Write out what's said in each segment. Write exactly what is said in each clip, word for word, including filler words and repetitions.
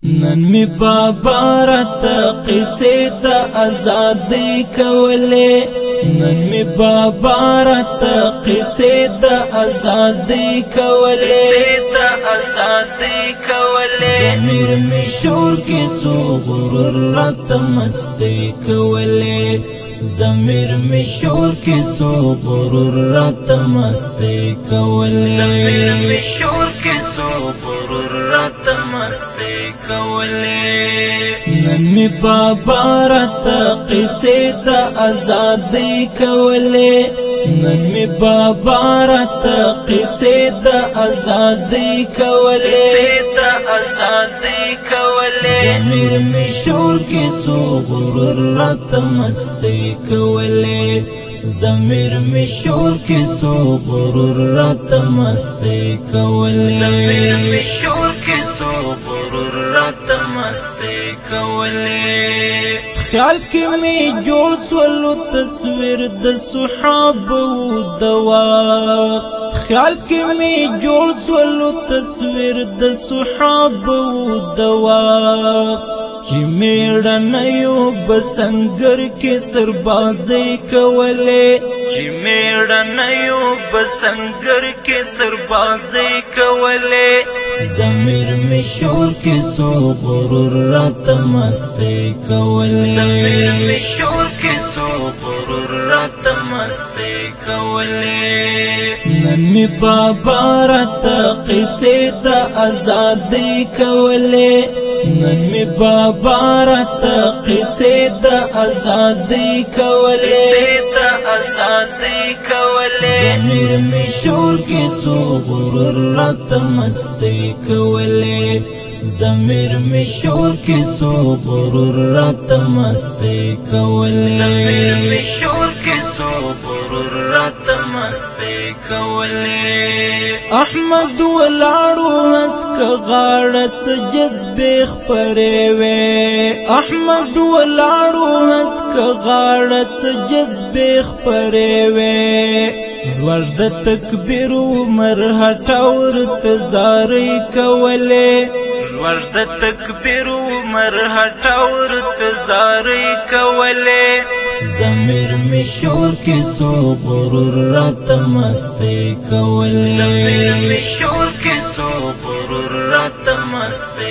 نن می بابارت قصه د آزادی کوله نن می بابارت قصه د آزادی کوله د آزادی کوله ضمیر می شور کی سو غرور رات مستی کوله ضمیر می شور کی سو غرور رات مستی کوله ضمیر می شور کی سو غرور رات مستی نن می بابارت قصه د آزادی کوله نن می بابارت قصه د آزادی کوله د آزادی کوله ضمیر می شور کی سو غرور رات مستی کوله ضمیر می شور کی سو غرور رات مستی کوله ضمیر می شور کی سو غرور رات مستی کوله خیال کی می جوړ سولو تصویر د صحابه او دوا خیال کی می جوړ سولو تصویر د صحابه او دوا چې میړنه یو بسنګر کې سربازي کوله چې میړنه یو بسنګر کې سربازي کوله ضمیر می شور کې سو غرور رات مستی کوله ضمیر می شور کې سو غرور رات مستی کوله نن می بابارت قصه د آزادی کوله نن می بابارت قصه د آزادی کوله د آزادی کوله ضمیر می شور کی سو غرور رات مستی کوله ضمیر می شور کی سو غرور رات مستی کوله ضمیر می شور کی سو غرور رات مستی کوله احمد ولاړو اسک غاړت جذبه خپرې وې احمد ولاړو اسک غاړت جذبه خپرې وې ورد تکبیر عمر هټاور تزارې کوله ورد تکبیر عمر هټاور تزارې کوله ضمیر می شور کی سو غرور رات مستی کوله ضمیر می شور کی سو غرور رات مستی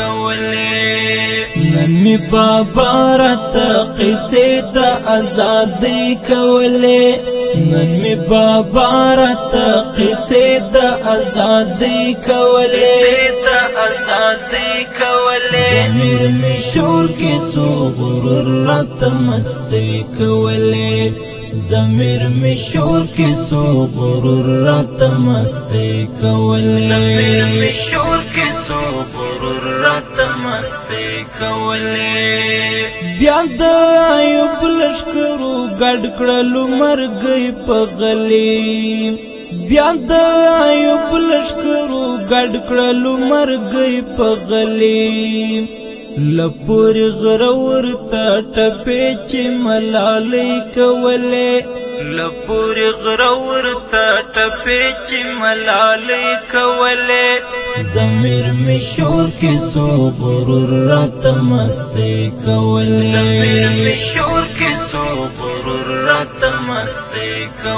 کوله نن می بابارت قصه د آزادی کوله نن می بابارت قصه د آزادی کوله د آزادی کوله ضمیر می شور کی سو غرور رات مستی کوله ضمیر می شور کی سو غرور رات مستی کوله ضمیر می شور کی سو غرور رات مستی کوله بیا د ایوب لشکرو ګډ کړلو مرګ په غلی بیا د ایوب لشکرو ګډ کړلو مرګ په غلی لپور غرور تا ټپې چې ملالۍ کوله لپور غرور تا ټپې چې ملالۍ کوله ضمیر می شور کی سو غرور رات مستی کوله ضمیر می شور کی سو غرور رات مستی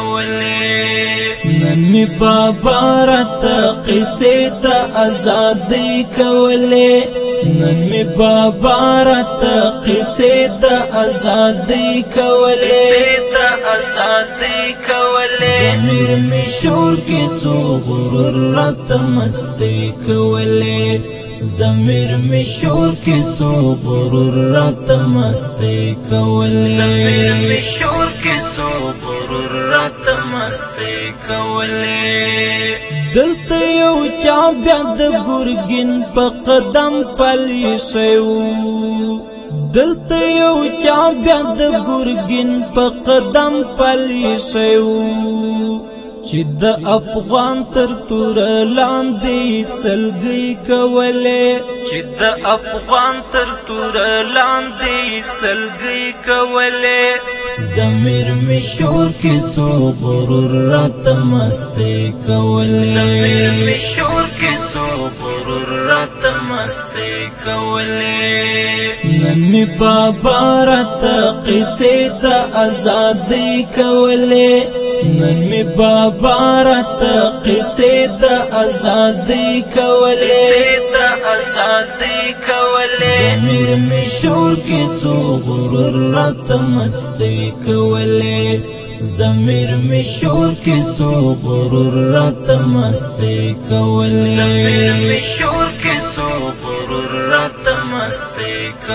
کوله نن می بابارت قصه د آزادی کوله نن می بابارت قصه د آزادی کوله د آزادی کوله ضمیر می شور کی سو غرور رات مستی کوله ضمیر می شور کی سو غرور رات مستی کوله ضمیر می شور کی سو غرور رات مستی کوله دلته یو چا بیا د ګورګین په قدم پلی شو دلته یو چا بیا د ګورګین په قدم پلی شو چې د افغان تر تور لاندې سلګي کوله چې د افغان تر تور لاندې سلګي کوله ضمیر می شور کی سو غرور رات مستی کوله ضمیر می شور کی سو غرور رات مستی کولې نن می بابا راته قصې د ازادۍ کولې نن می بابا راته قصې د ازادۍ کولې د ازادۍ کولې ضمیر می شور کې سو غرور راته مستی کولې ضمیر می شور کې سو غرور راته مستی کولې ضمیر می شور کې سو غرور راته مستی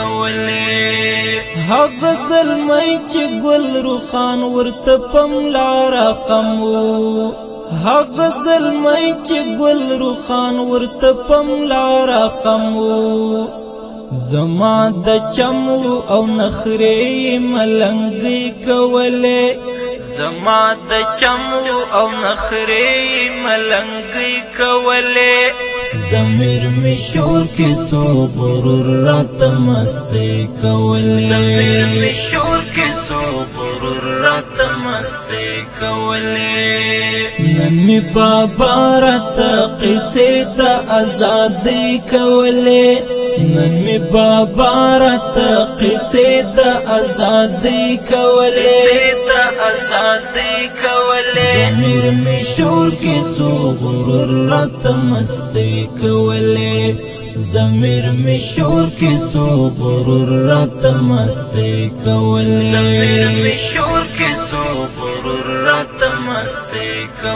کولې هغه ظلمي چې ګل روخان ورته پملار خمو هغه ظلمي چې ګل روخان ورته پملار خمو زما د چمو او نخرې ملنګي کولې زما د چمو او نخرې ملنګي کولې ضمیر می شور کې سو غرور راته مستی کولې ضمیر می شور کې سو غرور راته مستی کولې نن می بابا راته قصې د ازادۍ کولې نن می بابا راته قصې د ازادۍ کولې د ازادۍ کولې ضمیر می شور کې سو غرور راته مستی کولې ضمیر می شور کې سو غرور راته مستی کولې ضمیر می شور کې سو غرور راته مستی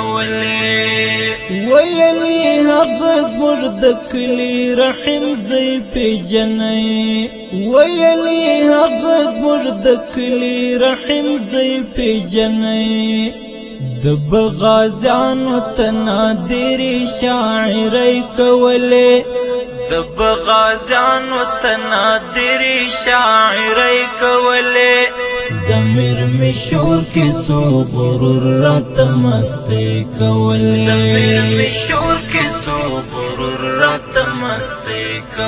کولې ویلې هغه زموږ د کلي رحم زی پیژنې ویلې هغه زموږ د کلي رحم زی پیژنې د بغازانو تنادری شاعرۍ کولې د بغازانو تنادری شاعرۍ کولې ضمیر می شور کې سو غرور راته مستی کولې ضمیر می شور کې سو غرور راته مستی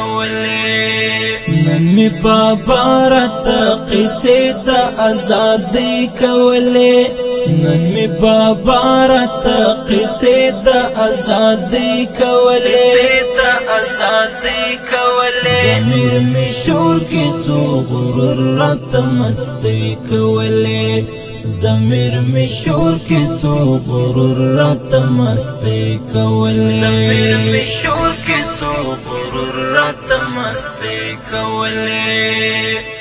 کولې نن می بابا راته قصې د ازادۍ کولې نن می بابا راته قصې د ازادۍ کولې د ازادۍ کولې ضمیر می شور کې سو غرور راته مستی کولې ضمیر می شور کې سو غرور راته مستی کولې ضمیر می شور کې سو غرور راته مستی کولې